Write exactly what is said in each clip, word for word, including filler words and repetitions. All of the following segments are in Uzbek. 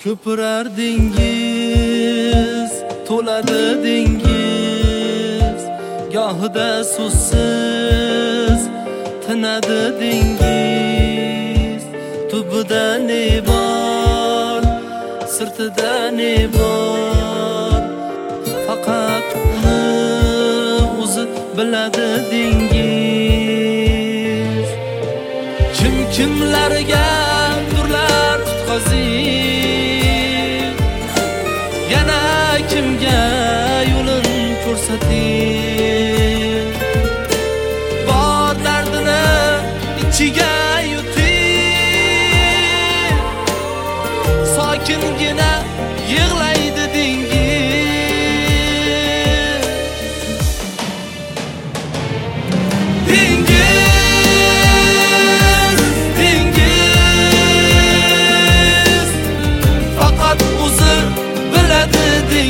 Ko'pirar dengiz, to'ladi dengiz, gohida suvsiz tinadi dengiz. Tubida ne bor, sirtida ne bor, faqat uni o'zi biladi dengiz. Kim kimlarga durlar tutqazib, yana kimga yo'lin ko'rsating. Bor dardini ichiga yutib, sokingina yig'laydi dengiz. Dengiz, dengiz, faqat o'zi biladi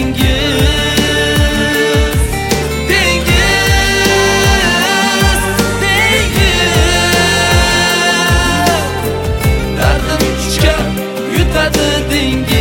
dengiz. Dengiz, dengiz, dardim kuchga yutadi dengiz.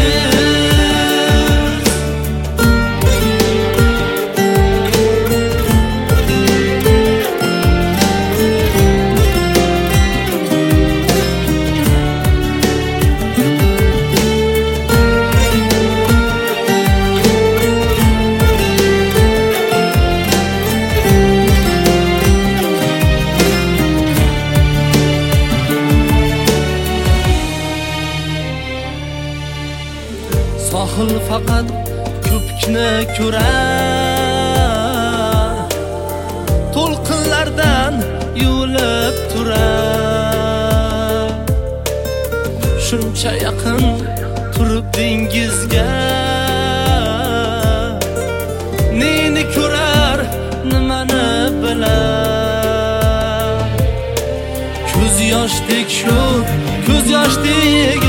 Sohil faqat ko'pikni ko'rar, to'lqinlardan yuvilib turar. Shuncha yaqin turib dengizga, neni ko'rar, nimani bilar. Ko'z yoshdek shu, ko'z yoshdek